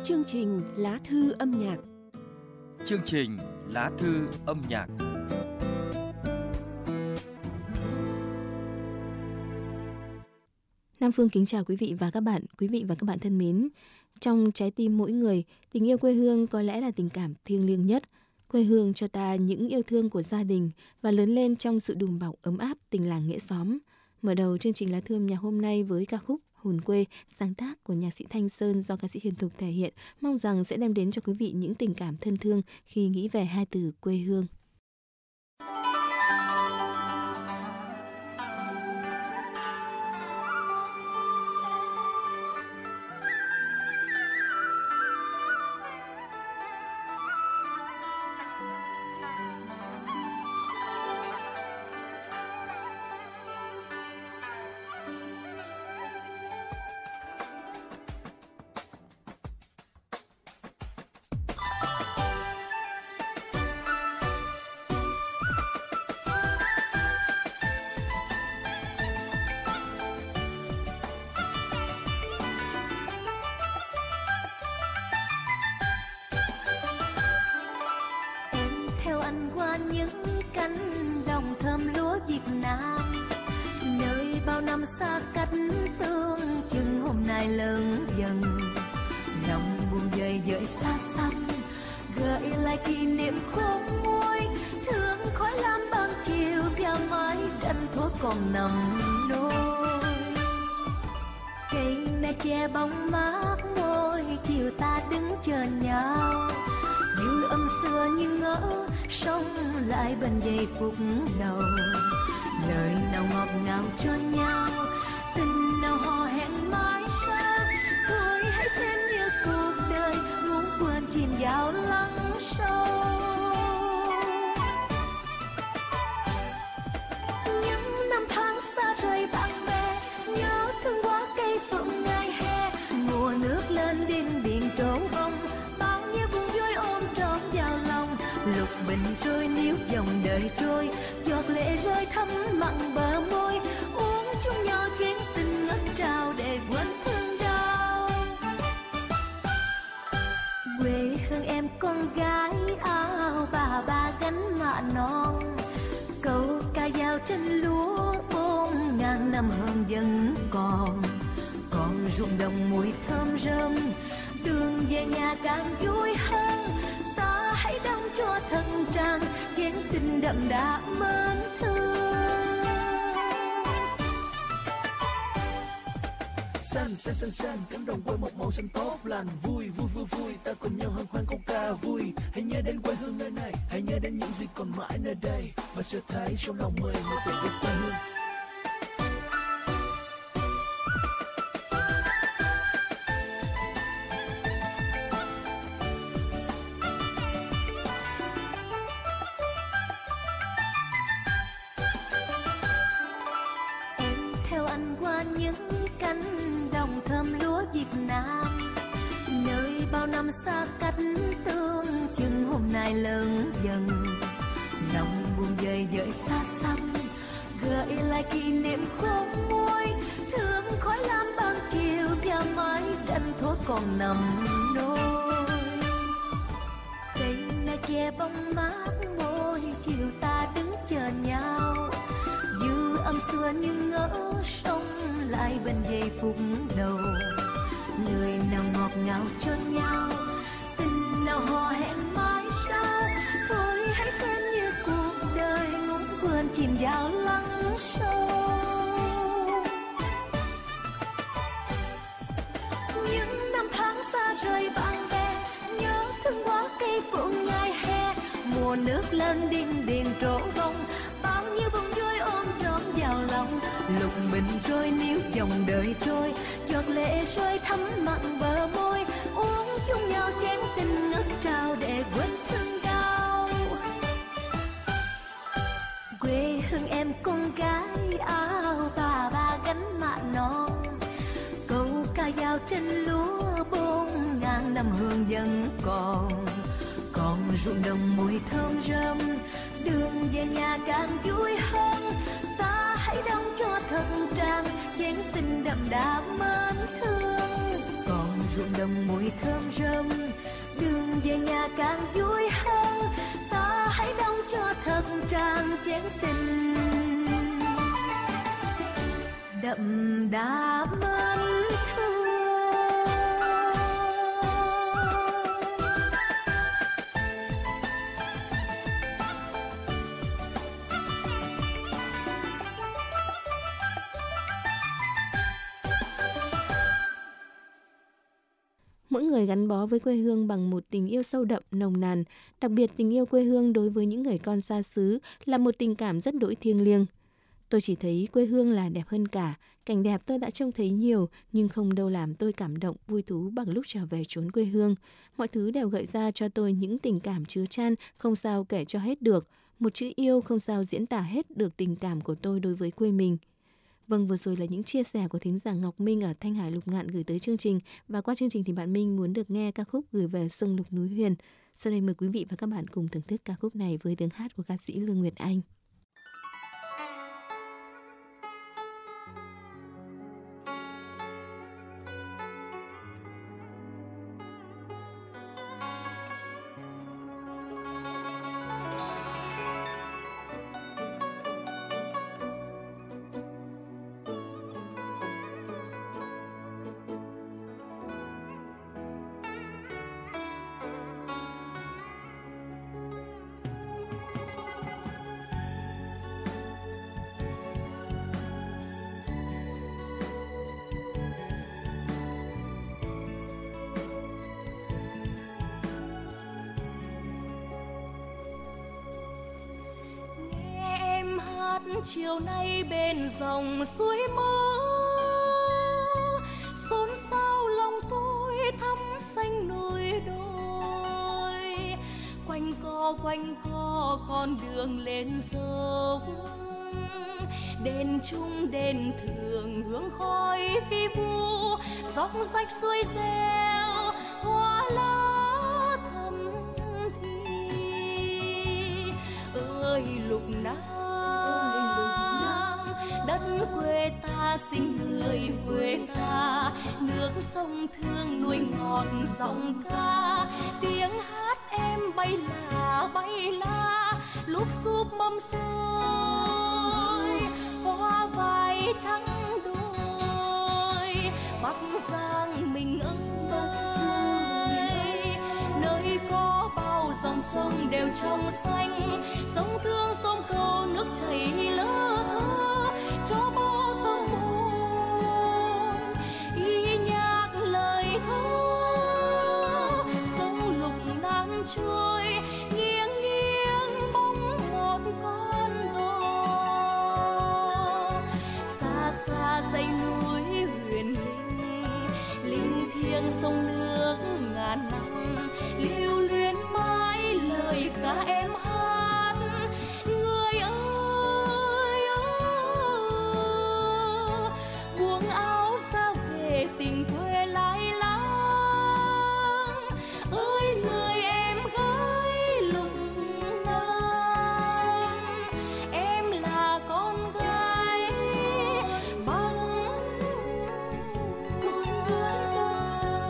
Chương trình Lá thư âm nhạc. Chương trình Lá thư âm nhạc. Nam Phương kính chào quý vị và các bạn. Quý vị và các bạn thân mến, trong trái tim mỗi người, tình yêu quê hương có lẽ là tình cảm thiêng liêng nhất. Quê hương cho ta những yêu thương của gia đình và lớn lên trong sự đùm bọc ấm áp tình làng nghĩa xóm. Mở đầu chương trình Lá thư âm nhạc hôm nay với ca khúc Hồn quê, sáng tác của nhạc sĩ Thanh Sơn do ca sĩ Hiền Thục thể hiện, mong rằng sẽ đem đến cho quý vị những tình cảm thân thương khi nghĩ về hai từ quê hương. Những cánh đồng thơm lúa Việt Nam, nơi bao năm xa cách tương chừng hôm nay lớn dần. Lòng buồn dời dời xa xăm, gợi lại kỷ niệm khôn nguôi, thương khói lam ban chiều và mái tranh thuở còn nằm nôi. Cây me che bóng mát môi, chiều ta đứng chờ nhau, dư âm xưa như ngỡ sống lại bên giây phút đầu. Lời nào ngọt ngào cho nhau, tình nào hò hẹn mãi sau. Thôi hãy xem như cuộc đời ngủ quên chìm vào lắng sâu. Những năm tháng xa rời bạn bè, nhớ thương quá cây phượng ngày hè. Mùa nước lên đinh điện trổ bông, bao nhiêu buồn vui ôm trọn vào lòng. Lục bình trôi níu dòng đời trôi, giọt lệ rơi thấm mặn bờ môi. Uống chung nhau chén tình ngất trao để quên thương đau. Quê hương em con gái áo bà gánh mạ non, câu ca dao trên lúa 4.000 năm hơn vẫn còn. Còn ruộng đồng mùi thơm rơm, đường về nhà càng vui hơn. Ta hãy đong cho thân trang chén tình đậm đà mến thương. Xanh cánh đồng quê một màu xanh tốt lành. Vui ta cùng nhau hân hoan câu ca vui. Hãy nhớ đến quê hương nơi này, hãy nhớ đến những gì còn mãi nơi đây. Và sẽ thấy trong lòng mình một tình yêu quê hương. Việt Nam, nơi bao năm xa cách tương chừng hôm nay lớn dần. Lòng buồn dời dời xa xăm, gợi lại kỷ niệm khôn nguôi, thương khói lam ban chiều và mái tranh thuở còn nằm nôi. Cây me che bóng mát môi, chiều ta đứng chờ nhau, dư âm xưa như ngỡ sống lại bên giây phút đầu. Lời nào ngọt ngào cho nhau, tình nào hò hẹn mãi sau. Thôi hãy xem như cuộc đời ngủ quên chìm vào lắng sâu. Những năm tháng xa rời bạn bè, nhớ thương quá cây phượng ngày hè. Mùa nước lên đinh điền trổ bông, bao nhiêu buồn vui ôm trọn vào lòng. Lục bình trôi níu dòng đời trôi, giọt lệ rơi thấm mặn bờ môi. Uống chung nhau chén tình ngất trao để quên thương đau. Quê hương em con gái áo bà gánh mạ non, câu ca dao trên lúa 4.000 năm hương vẫn còn. Còn ruộng đồng mùi thơm rơm, đường về nhà càng vui hơn. Ta hãy đong cho thân trang chén tình đậm đà mến thương. Còn ruộng đồng mùi thơm rơm, đường về nhà càng vui hơn. Ta hãy đong cho thật tràn chén tình đậm đà mến thương. Mỗi người gắn bó với quê hương bằng một tình yêu sâu đậm, nồng nàn. Đặc biệt tình yêu quê hương đối với những người con xa xứ là một tình cảm rất đỗi thiêng liêng. Tôi chỉ thấy quê hương là đẹp hơn cả. Cảnh đẹp tôi đã trông thấy nhiều, nhưng không đâu làm tôi cảm động, vui thú bằng lúc trở về chốn quê hương. Mọi thứ đều gợi ra cho tôi những tình cảm chứa chan, không sao kể cho hết được. Một chữ yêu không sao diễn tả hết được tình cảm của tôi đối với quê mình. Vâng, vừa rồi là những chia sẻ của thính giả Ngọc Minh ở Thanh Hải Lục Ngạn gửi tới chương trình. Và qua chương trình thì bạn Minh muốn được nghe ca khúc Gửi về sông Lục Núi Huyền. Sau đây mời quý vị và các bạn cùng thưởng thức ca khúc này với tiếng hát của ca sĩ Lương Nguyệt Anh. Chiều nay bên dòng suối mơ, xôn xao lòng tôi thắm xanh núi đồi. Quanh co con đường lên dốc, đền trung đền thượng hương khói vi vu, dốc rách suối reo hoa lá thắm thủy. Ơi lục nam đất quê ta, xin người quê ta, nước sông thương nuôi ngọt giọng ca. Tiếng hát em bay là lúc giúp mâm xôi, hoa vải trắng đôi Bắc Giang mình ơi. Nơi có bao dòng sông đều trong xanh, sông Thương sông Cầu nước chảy lơ thơ, cho bao tâm hồn y nhạc lời thơ. Sông Lục Nam trôi nghiêng nghiêng bóng một con đò, xa xa dãy núi huyền linh thiêng sông nước ngàn năm, lưu luyến mãi lời ca em hát. Người ơi buông áo ra về tình quê lai láng. Ơi người em gái Lục Nam, em là con gái bằng con gái đơn giản.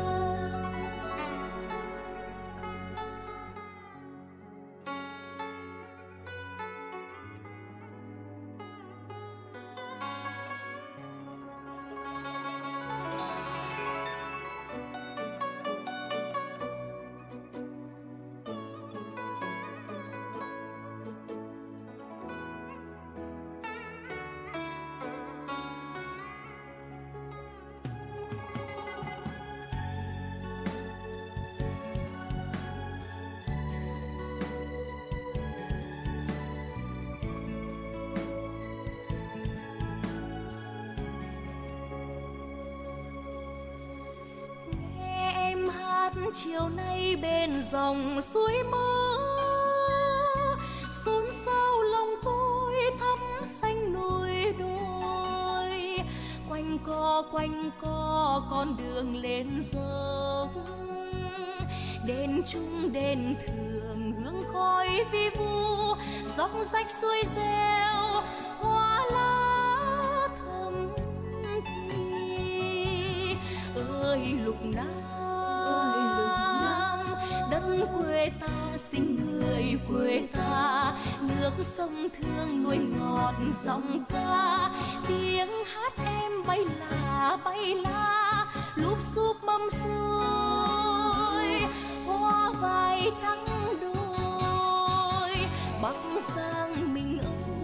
Chiều nay bên dòng suối mơ, xôn xao lòng tôi thắm xanh núi đồi. Quanh co con đường lên dốc, đền trung đền thượng hương khói vi vu, dốc rách suối reo hoa lá thắm thủy. Ơi Lục Nam đất quê ta xin người quê ta, nước sông thương nuôi ngọt dòng ca, tiếng hát em bay la lúc xúp mâm xôi, hoa vải trắng đôi bắc sang mình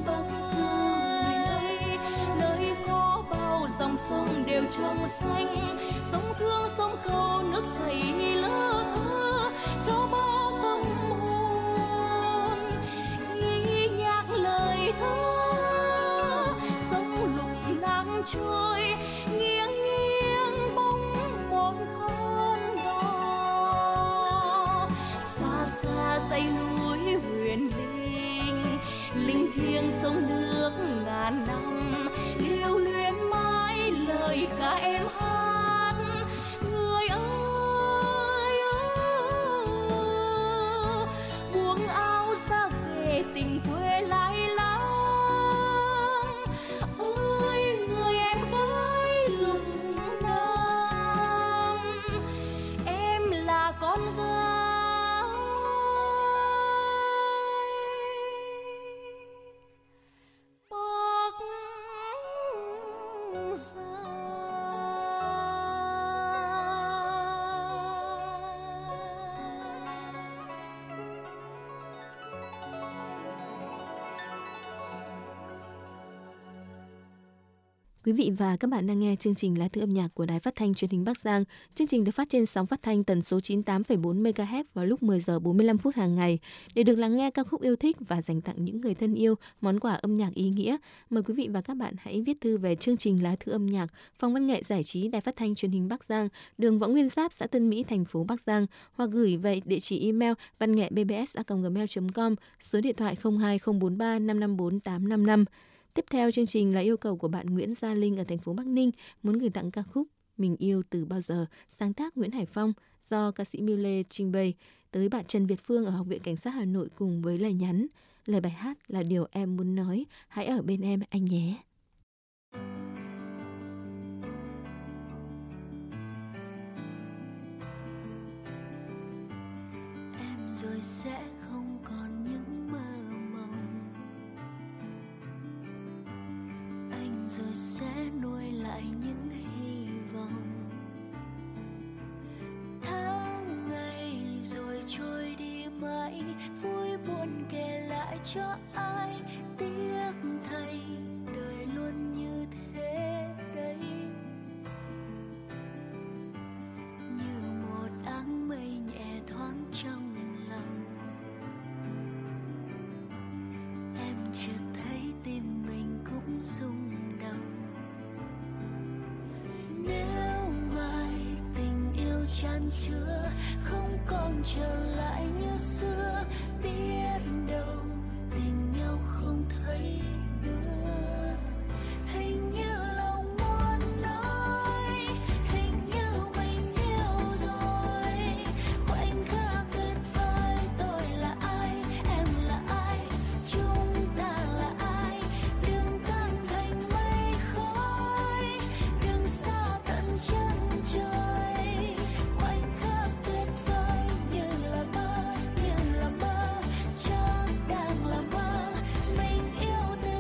ơi, nơi có bao dòng sông đều trong xanh, sông thương sông cầu nước chảy lơ thơ cho bao tâm hồn ghi nhạc lời thơ, sông lục nam trôi nghiêng nghiêng bóng một con đò, xa xa dãy núi huyền linh thiêng sông nước ngàn năm, lưu luyến mãi lời ca em hát. Người ơi buông áo xa về tình quê lai láng, ơi người em gái lùng nam, em là con gái Quý vị và các bạn đang nghe chương trình Lá Thư âm nhạc của Đài Phát thanh Truyền hình Bắc Giang. Chương trình được phát trên sóng phát thanh tần số 98,4 MHz vào lúc 10 giờ 45 phút hàng ngày. Để được lắng nghe ca khúc yêu thích và dành tặng những người thân yêu món quà âm nhạc ý nghĩa, mời quý vị và các bạn hãy viết thư về chương trình Lá Thư âm nhạc, Phòng Văn nghệ Giải trí Đài Phát thanh Truyền hình Bắc Giang, đường Võ Nguyên Giáp, xã Tân Mỹ, thành phố Bắc Giang, hoặc gửi về địa chỉ email vannghebbs@gmail.com, số điện thoại 02043 554 855. Tiếp theo chương trình là yêu cầu của bạn Nguyễn Gia Linh ở thành phố Bắc Ninh muốn gửi tặng ca khúc Mình yêu từ bao giờ, sáng tác Nguyễn Hải Phong do ca sĩ Miu Lê trình bày tới bạn Trần Việt Phương ở Học viện Cảnh sát Hà Nội cùng với lời nhắn. Lời bài hát là điều em muốn nói, hãy ở bên em anh nhé. Em rồi sẽ không còn những mơ mộng, anh rồi sẽ nuôi lại những hy vọng. Tháng ngày rồi trôi đi mãi, vui buồn kể lại cho ai, tiếc thay đời luôn như thế đấy. Như một áng mây nhẹ thoáng trong lòng, em chợt thấy tim mình cũng rung động. Nếu mai tình yêu chan chứa không còn trở lại như xưa, biết đâu tình nhau không thấy nữa. Hình như lòng muốn nói, hình như mình yêu rồi. Khoảnh khắc tuyệt vời, tôi là ai, em là ai, chúng ta là ai. Đừng căng thành mây khói, đừng xa tận chân trời. Khoảnh khắc tuyệt vời như là mơ, chắc đang là mơ. Mình yêu từ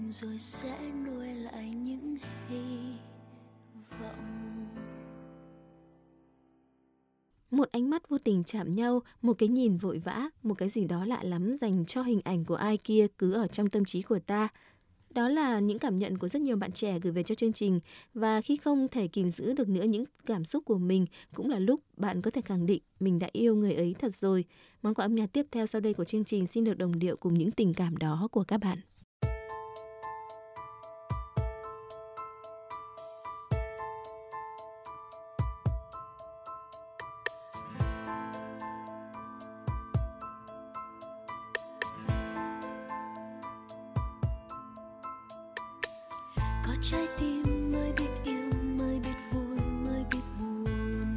rồi sẽ nuôi lại những hy vọng. Một ánh mắt vô tình chạm nhau, một cái nhìn vội vã, một cái gì đó lạ lắm dành cho hình ảnh của ai kia cứ ở trong tâm trí của ta. Đó là những cảm nhận của rất nhiều bạn trẻ gửi về cho chương trình, và khi không thể kìm giữ được nữa những cảm xúc của mình, cũng là lúc bạn có thể khẳng định mình đã yêu người ấy thật rồi. Món quà âm nhạc tiếp theo sau đây của chương trình xin được đồng điệu cùng những tình cảm đó của các bạn. Có trái tim mới biết yêu, mới biết vui, mới biết buồn.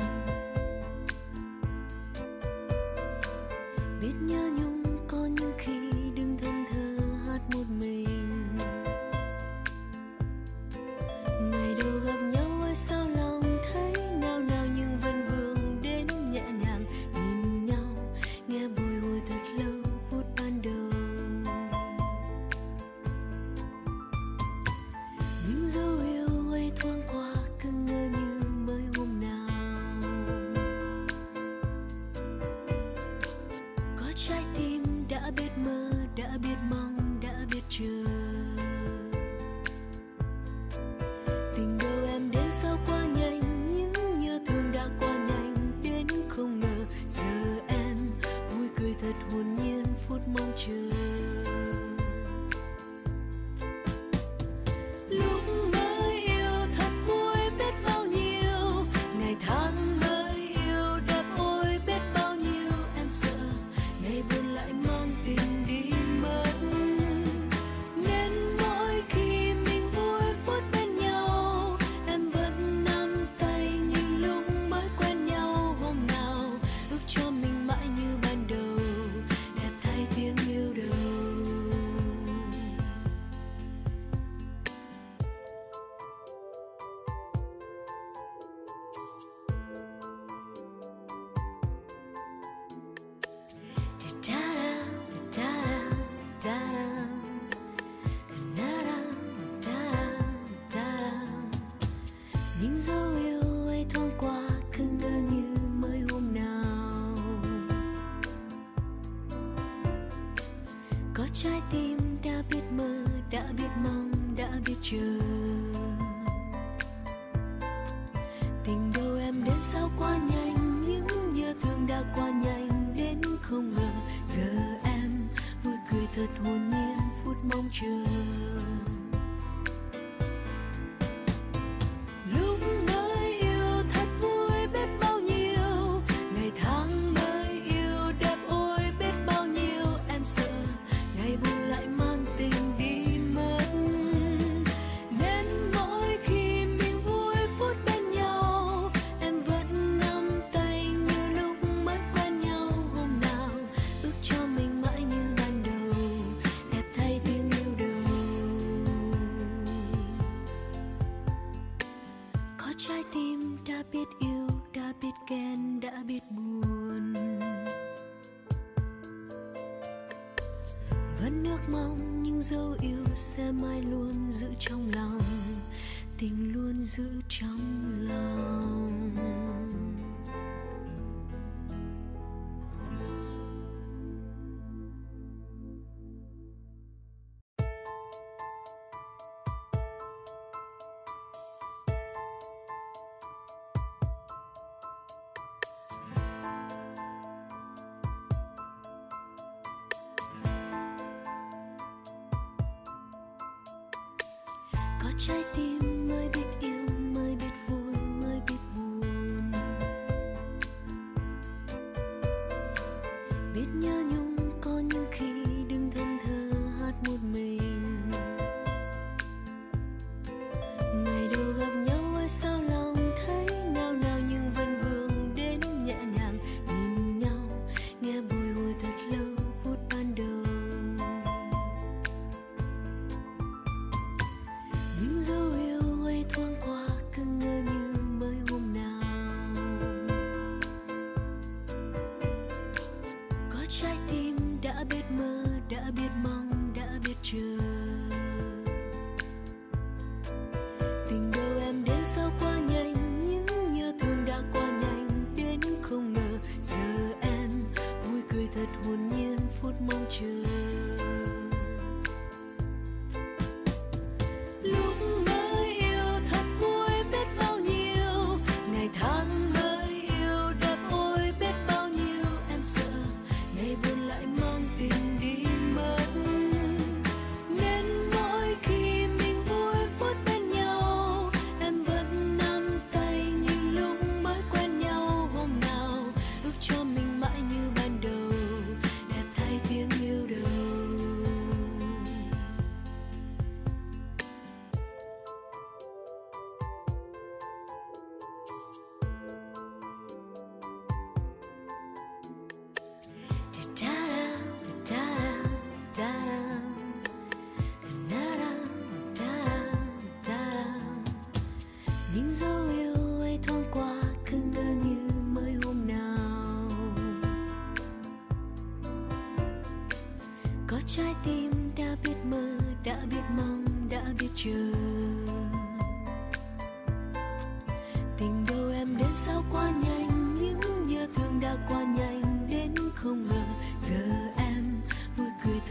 Biết nhớ nhung có những khi đứng thẫn thờ hát một mình. Ngày đầu gặp nhau ơi sao lòng thấy nao nao, nhưng vẫn vương đến nhẹ nhàng nhìn nhau, nghe bồi hồi thật lâu phút ban đầu. Những dấu yêu ấy thoáng qua cứ ngỡ như mới hôm nào. Có trái tim đã biết mơ, đã biết mong, đã biết chờ. Tình đầu em đến sao quá nhanh, những nhớ thương đã qua nhanh đến không ngờ. Giờ em vui cười thật hồn nhiên phút mong chờ. Lúc mới yêu thật vui biết bao nhiêu, ngày tháng mới yêu đẹp ôi biết bao nhiêu. Em sợ ngày buồn lại mang tình đi mất, nên mỗi khi mình vui phút bên nhau, em vẫn nắm tay như lúc mới quen nhau hôm nào. Ước cho mình mãi như ban đầu, đẹp thay tiếng yêu đầu. Những dấu yêu ấy thoáng qua cứ ngỡ như mới hôm nào. Có trái tim đã biết mơ, đã biết mong, đã biết chờ. Tình đầu em đến sao quá nhanh, những nhớ thương đã qua nhanh đến không ngờ. Giờ em vui cười thật hồn nhiên phút mong chờ. Lúc mới yêu thật vui biết bao nhiêu, ngày tháng mới yêu đẹp ôi biết bao nhiêu. Em sợ ngày buồn lại mang tình đi mất, nên mỗi khi mình vui phút bên nhau, em vẫn nắm tay như lúc mới quen nhau hôm nào. Ước cho mình mãi như ban đầu, đẹp thay tiếng yêu đầu. Có trái tim đã biết yêu, đã biết ghen, đã biết buồn. Vẫn ước mong những dấu yêu sẽ mãi luôn giữ trong lòng, tình luôn giữ trong lòng. Có trái tim mới biết yêu, mới biết vui, mới biết buồn. Biết nhớ nhung có những khi đứng thẫn thờ hát một mình. Ngày đầu gặp nhau ơi sao lòng thấy nao nao, nhưng vẫn vương đến nhẹ nhàng nhìn nhau, nghe bồi hồi thật lâu phút ban đầu. Những dấu yêu ấy thoáng qua cứ ngỡ như mới hôm nào. Có trái tim đã biết mơ, đã biết mong, đã biết chờ.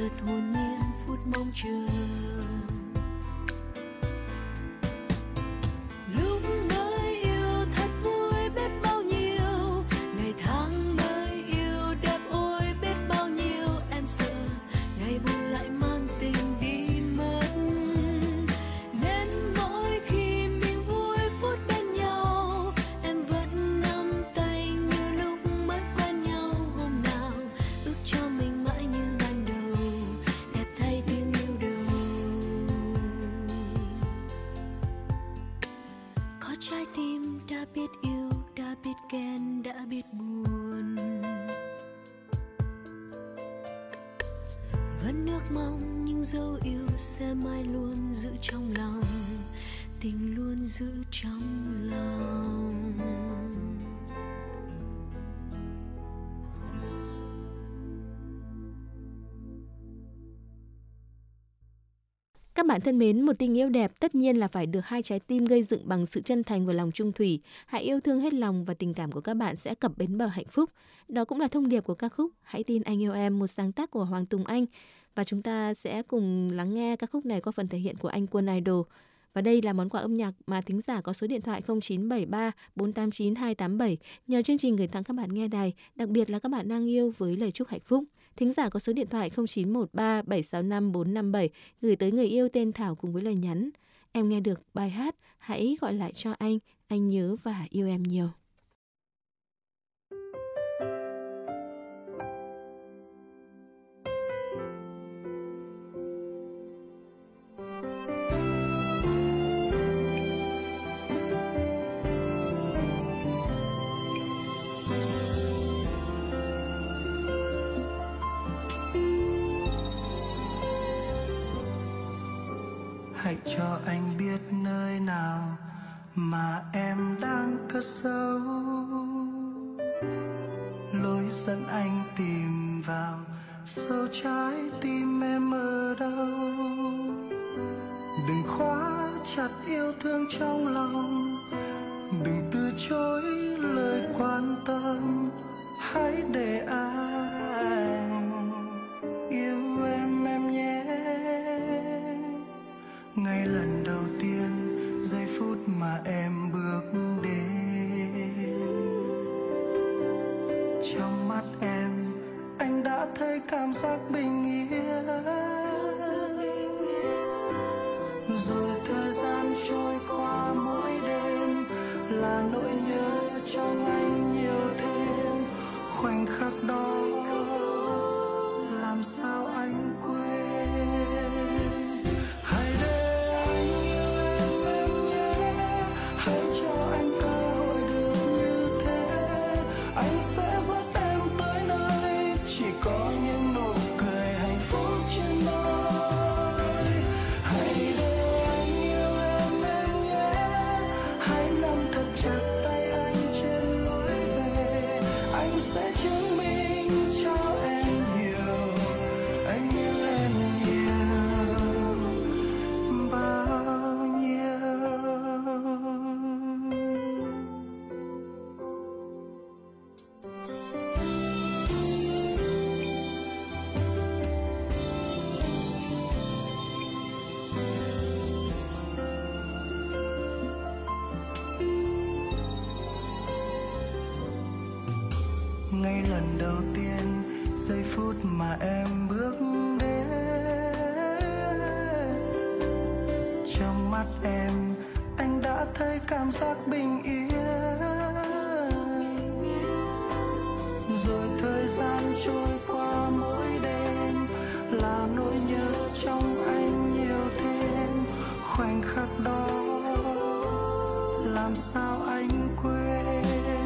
thật hồn nhiên phút mong chờ. Lúc mới yêu thật vui biết bao nhiêu, ngày tháng mới yêu đẹp ôi biết bao nhiêu. Em sợ ngày buồn lại mang tình đi mất, nên mỗi khi mình vui phút bên nhau, em vẫn nắm tay như lúc mới quen nhau. Hôm nào ước cho mình mãi như ban đầu, đẹp thay tiếng yêu đầu. Có trái tim đã biết yêu, đã biết ghen, đã biết buồn, vẫn ước mong những dấu yêu sẽ mãi luôn giữ trong lòng, tình luôn giữ trong lòng. Các bạn thân mến, một tình yêu đẹp tất nhiên là phải được hai trái tim gây dựng bằng sự chân thành và lòng trung thủy. Hãy yêu thương hết lòng và tình cảm của các bạn sẽ cập bến bờ hạnh phúc. Đó cũng là thông điệp của ca khúc Hãy tin anh yêu em, một sáng tác của Hoàng Tùng Anh. Và chúng ta sẽ cùng lắng nghe ca khúc này qua phần thể hiện của anh Quân Idol. Và đây là món quà âm nhạc mà thính giả có số điện thoại 0973 489 287 nhờ chương trình gửi tặng các bạn nghe đài, đặc biệt là các bạn đang yêu với lời chúc hạnh phúc. Thính giả có số điện thoại 0913 765 457 gửi tới người yêu tên Thảo cùng với lời nhắn: em nghe được bài hát Hãy gọi lại cho anh nhớ và yêu em nhiều. Hãy cho anh biết nơi nào mà em đang cất giấu, lối dẫn anh tìm vào sâu trái tim em ở đâu. Đừng khóa chặt yêu thương trong lòng, đừng từ chối lời quan tâm. Hãy để anh yêu em nhé. Ngay lần đầu tiên, giây phút mà em bước đến, trong mắt em anh đã thấy cảm giác bình yên. Rồi thời gian trôi qua mỗi đêm, là nỗi nhớ trong anh nhiều thêm. Khoảnh khắc đó làm sao anh quên. Hãy để anh yêu em nhé, hãy cho anh cơ hội được như thế. Anh sẽ dắt em tới nơi chỉ có những nụ cười hạnh phúc trên môi. Hãy để anh yêu em nhé, hãy nắm thật chặt tay anh trên lối về. Anh sẽ chứng minh cho em hiểu anh yêu em nhiều bao nhiêu. Ngay lần đầu tiên, giây phút mà em bước đến, trong mắt em anh đã thấy cảm giác bình yên. Rồi thời gian trôi qua mỗi đêm, là nỗi nhớ trong anh nhiều thêm. Khoảnh khắc đó làm sao anh quên.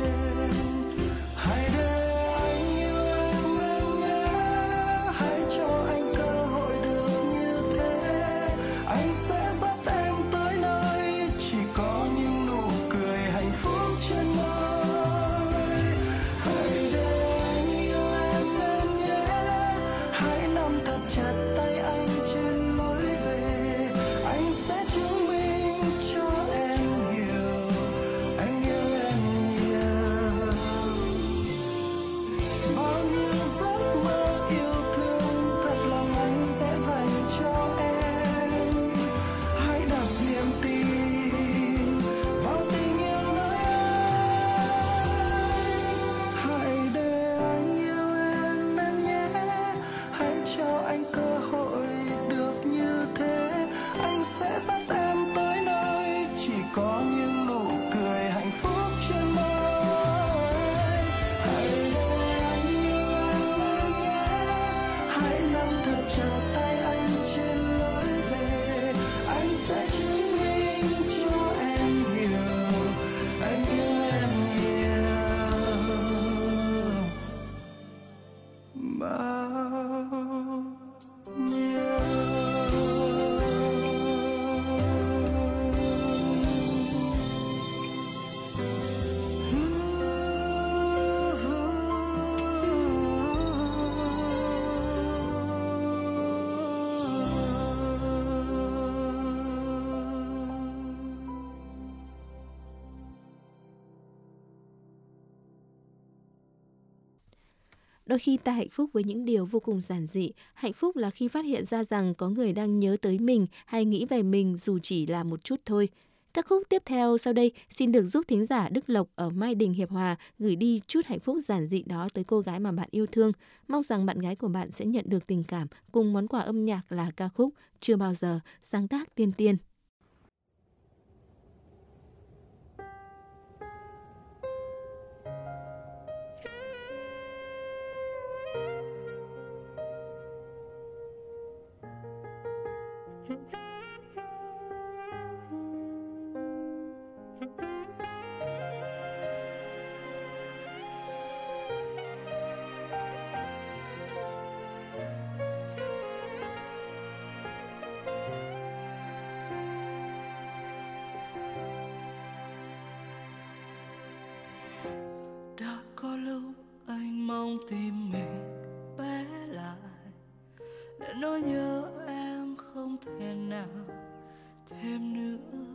Hãy để anh yêu em nhé, hãy cho anh cơ hội được như thế. Anh sẽ dắt em tới nơi chỉ có những nụ cười hạnh phúc trên môi. Hãy để anh yêu em nhé, hãy nắm thật chặt tay anh trên lối về. Anh sẽ chứng minh cho em hiểu Đôi khi ta hạnh phúc với những điều vô cùng giản dị. Hạnh phúc là khi phát hiện ra rằng có người đang nhớ tới mình hay nghĩ về mình dù chỉ là một chút thôi. Các khúc tiếp theo sau đây xin được giúp thính giả Đức Lộc ở Mai Đình, Hiệp Hòa gửi đi chút hạnh phúc giản dị đó tới cô gái mà bạn yêu thương. Mong rằng bạn gái của bạn sẽ nhận được tình cảm cùng món quà âm nhạc là ca khúc Chưa Bao Giờ, sáng tác Tiên Tiên. Đã có lúc anh mong tim mình bé lại để nỗi nhớ em không thể nào thêm nữa.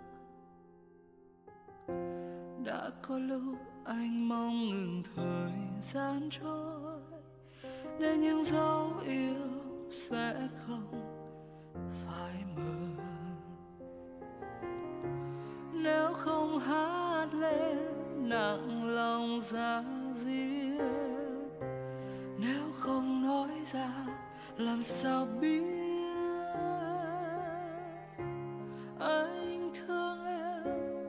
Đã có lúc anh mong ngừng thời gian trôi để những dấu yêu sẽ không phải mơ. Nếu không hát lên nặng lòng ra diết, nếu không nói ra làm sao biết anh thương em.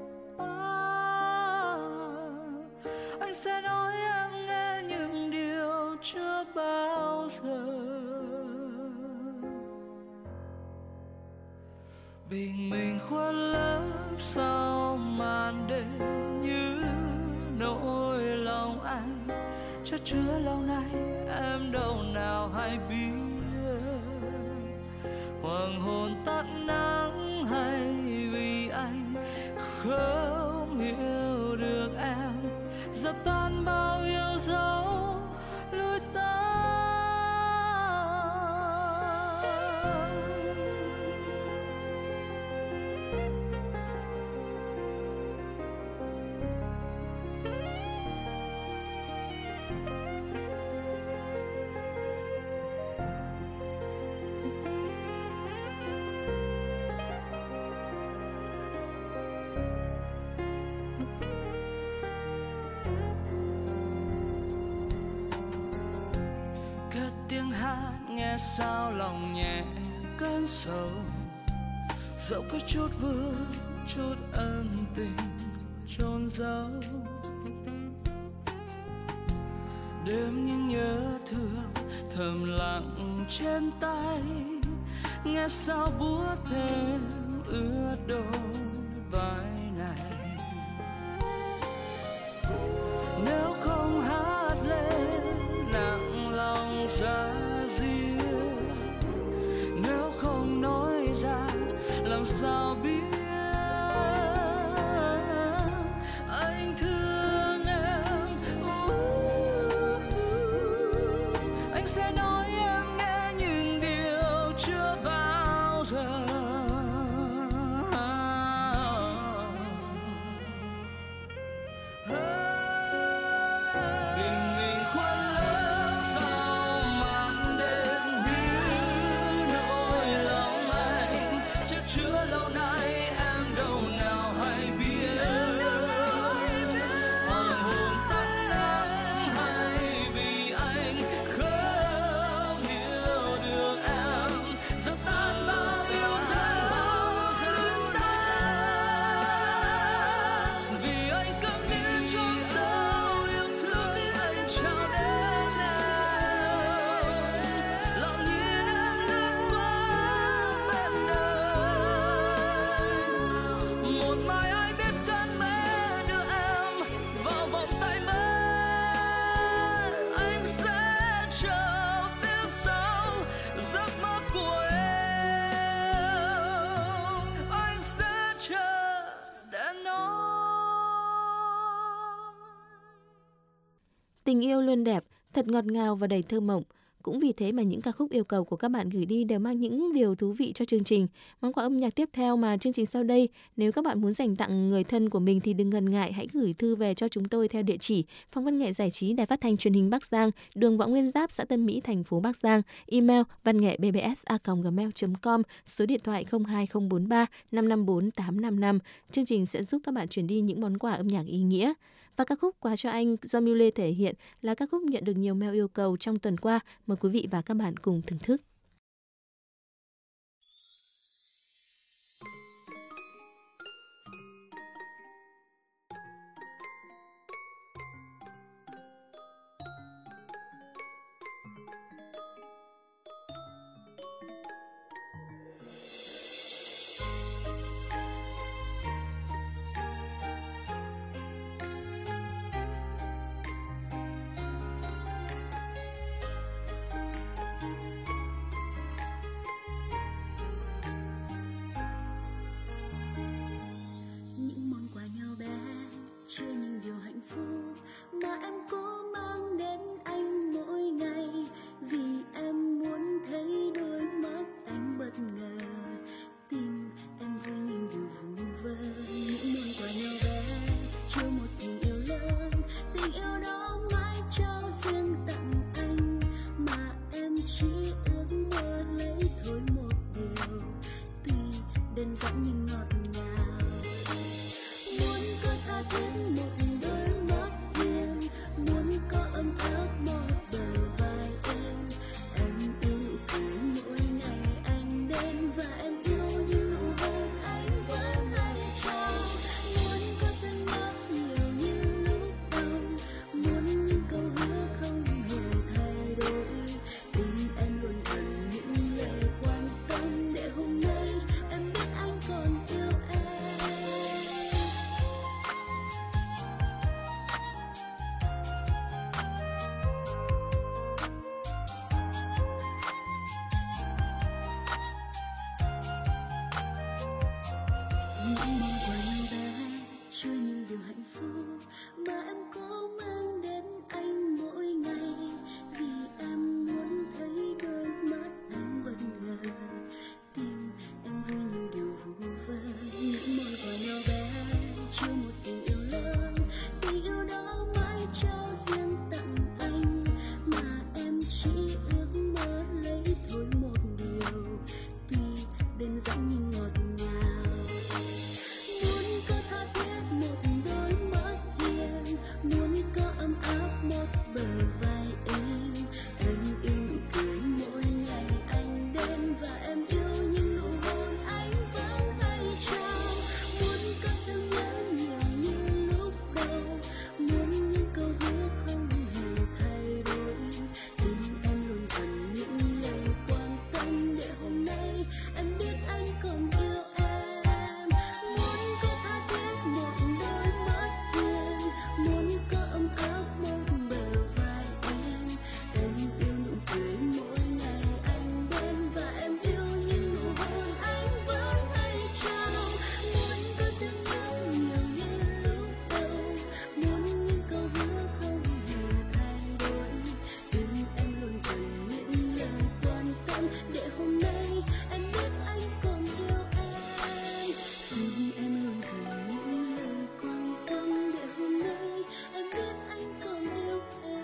Anh sẽ nói em nghe những điều chưa bao giờ. Bình minh khuất lấp sau màn đêm như nỗi lòng anh chất chứa lâu nay em đâu nào hay biết. Hoàng hôn tắt nắng hay vì anh không hiểu được em, dập tan bao yêu dấu lối ta. Nghe sao lòng nhẹ cơn sầu, dẫu có chút vui chút ân tình chôn giấu. Đêm những nhớ thương thầm lặng trên tay, nghe sao buốt thêm ướt đôi vai này. Nếu không hát lên nặng lòng ra làm sao biết anh thương em. Anh sẽ nói em nghe những điều chưa bao giờ. Bình minh khuất lấp sau màn đêm như nỗi lòng anh chất chứa lâu nay em đâu nào hay biết. Hoàng hôn tắt nắng hay vì anh không hiểu được em, dập tan bao yêu dấu luyến ta. Vì anh câm nín chốn sâu yêu thương anh chào đến em, lặng nhìn em lướt qua bên đời. Một mai ai biết cơn mê đưa em vào vòng tay mới, anh sẽ chờ phía sau giấc mơ của em, anh sẽ chờ để nói. Tình yêu luôn đẹp, thật ngọt ngào và đầy thơ mộng. Cũng vì thế mà những ca khúc yêu cầu của các bạn gửi đi đều mang những điều thú vị cho chương trình. Món quà âm nhạc tiếp theo mà chương trình sau đây, nếu các bạn muốn dành tặng người thân của mình thì đừng ngần ngại, hãy gửi thư về cho chúng tôi theo địa chỉ Phòng Văn nghệ Giải trí, Đài Phát thanh Truyền hình Bắc Giang, đường Võ Nguyên Giáp, xã Tân Mỹ, thành phố Bắc Giang, email vannghebbs@gmail.com, số điện thoại 02043 554 855. Chương trình sẽ giúp các bạn chuyển đi những món quà âm nhạc ý nghĩa. Và ca khúc Quà cho anh do Miu Lê thể hiện là ca khúc nhận được nhiều mail yêu cầu trong tuần qua. Mời quý vị và các bạn cùng thưởng thức. Những món quà nhỏ bé chứa những điều hạnh phúc mà em cố mang đến anh mỗi ngày, vì em muốn thấy đôi mắt anh bất ngờ, tim em vui những điều vu vơ. Những món quà nhỏ bé chứa một tình yêu lớn, tình yêu đó mãi trao riêng tặng anh, mà em chỉ ước mơ lấy thôi một điều, tuy đơn giản nhưng ngọt ngào. Muốn có tha thiết một đôi mắt hiền, muốn có ấm áp một bờ vai em yêu nụ cười mỗi ngày anh đến, và em yêu những nụ hôn anh vẫn hay trao. Muốn có tiếng mắt nhiều như lúc đầu, muốn những câu hứa không hề thay đổi, tình em luôn cần những lời quan tâm, để hôm nay em biết anh còn yêu em. Những món quà nhỏ bé chứa những điều hạnh phúc mà em cố mang đến anh mỗi ngày, vì em muốn thấy đôi mắt anh bất ngờ, tim em vui những điều vu vơ. Những món quà nhỏ bé chứa một tình yêu lớn, tình yêu đó mãi trao riêng tặng anh, mà em chỉ ước mơ lấy thôi một điều, tuy đơn giản nhưng ngọt ngào. Muốn có tha thiết một đôi mắt hiền, muốn có ấm áp một bờ vai em yêu nụ cười mỗi ngày anh đến, và em yêu những nụ hôn anh vẫn hay trao. Muốn có tiếng nhớ nhiều như lúc đầu, muốn những câu hứa không hề thay đổi, tim em luôn cần những lời quan tâm, để hôm nay em biết anh còn yêu em. Muốn có tha thiết một đôi mắt hiền, muốn có ấm áp một bờ vai em yêu nụ cười mỗi ngày anh đến, và em yêu những nụ hôn anh vẫn hay trao. Muốn có tiếng nhớ nhiều như lúc đầu, muốn những câu hứa không hề thay đổi, tim em luôn cần những lời quan tâm, để hôm nay em biết anh còn yêu em. Tim em luôn cần những lời quan tâm, để hôm nay em biết anh còn yêu em.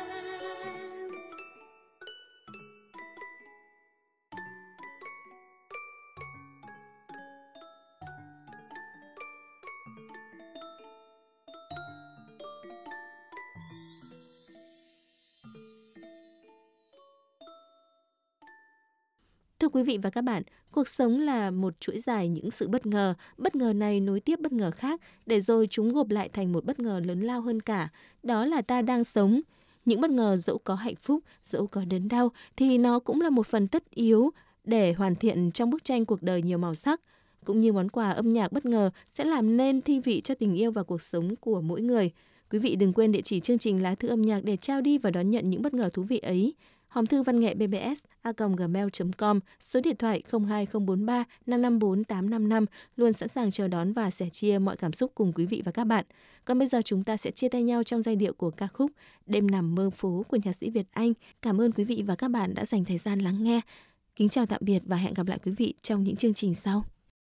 Thưa quý vị và các bạn, cuộc sống là một chuỗi dài những sự bất ngờ này nối tiếp bất ngờ khác, để rồi chúng gộp lại thành một bất ngờ lớn lao hơn cả, đó là ta đang sống. Những bất ngờ dẫu có hạnh phúc, dẫu có đớn đau, thì nó cũng là một phần tất yếu để hoàn thiện trong bức tranh cuộc đời nhiều màu sắc. Cũng như món quà âm nhạc bất ngờ sẽ làm nên thi vị cho tình yêu và cuộc sống của mỗi người. Quý vị đừng quên địa chỉ chương trình Lá Thư Âm Nhạc để trao đi và đón nhận những bất ngờ thú vị ấy. hòm thư văn nghệ bbs@gmail.com, số điện thoại 02043 554 855, luôn sẵn sàng chờ đón và sẻ chia mọi cảm xúc cùng quý vị và các bạn. Còn bây giờ chúng ta sẽ chia tay nhau trong giai điệu của ca khúc Đêm nằm mơ phố của nhạc sĩ Việt Anh. Cảm ơn quý vị và các bạn đã dành thời gian lắng nghe. Kính chào tạm biệt và hẹn gặp lại quý vị trong những chương trình sau.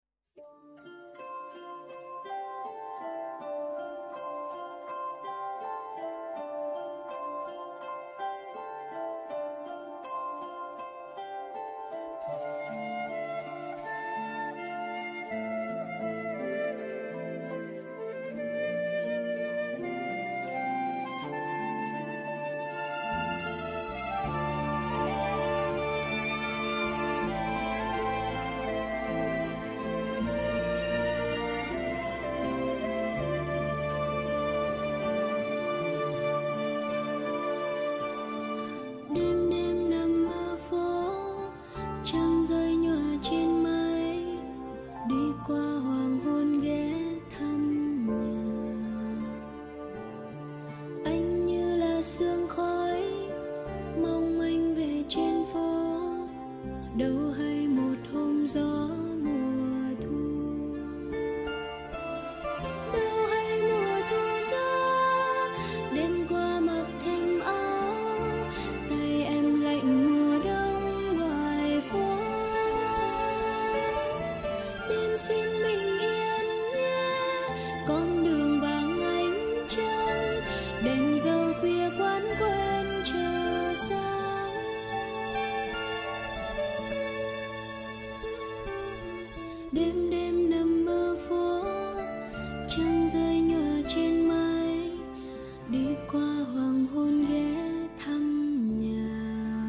Đêm đêm nằm mơ phố, trăng rơi nhòa trên mái, đi qua hoàng hôn ghé thăm nhà.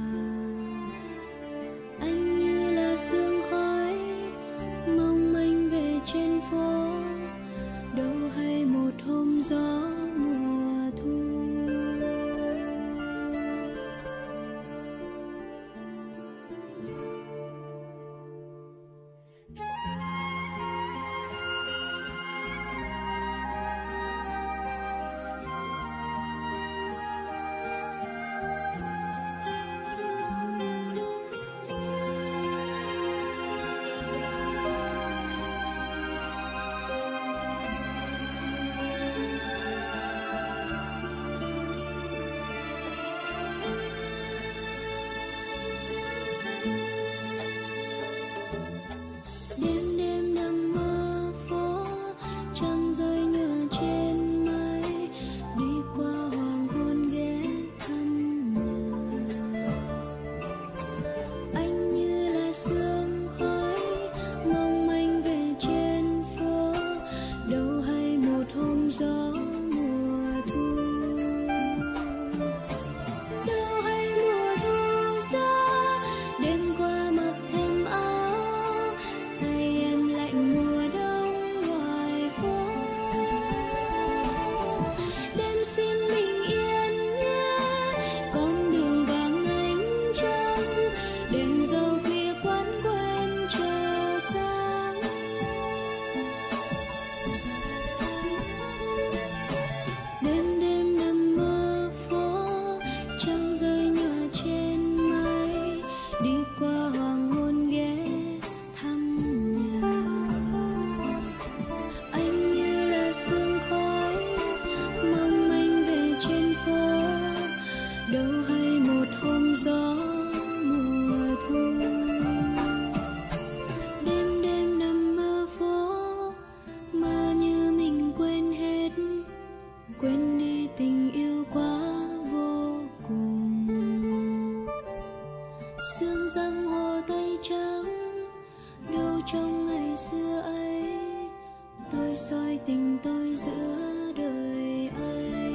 Anh như là sương khói mong manh về trên phố, đâu hay một hôm gió mùa thu. Đêm đêm nằm mơ phố, trăng rơi nhòa trên mái, đi qua hoàng hôn ghé thăm nhà. Anh như là sương khói mong manh về trên phố, đâu hay một hôm gió mùa thu. Đâu hay mùa thu gió, đêm qua mặc thêm áo, tay em lạnh mùa đông ngoài phố. Đêm xin bình yên nhé, con đường vàng ánh trăng, đèn dầu khuya quán quen chờ sáng. Đêm đêm nằm mơ phố, trăng rơi nhòa trên mái, đi qua hoàng hôn ghé thăm nhà. Anh như là sương khói mong manh về trên phố, đâu hay một hôm gió mùa thu. Đêm đêm nằm mơ phố, mơ như mình quên hết, quên đi tình yêu quá vô cùng. Sương răng hồ Tây trắng, đâu trong ngày xưa ấy, tôi soi tình tôi giữa đời ấy.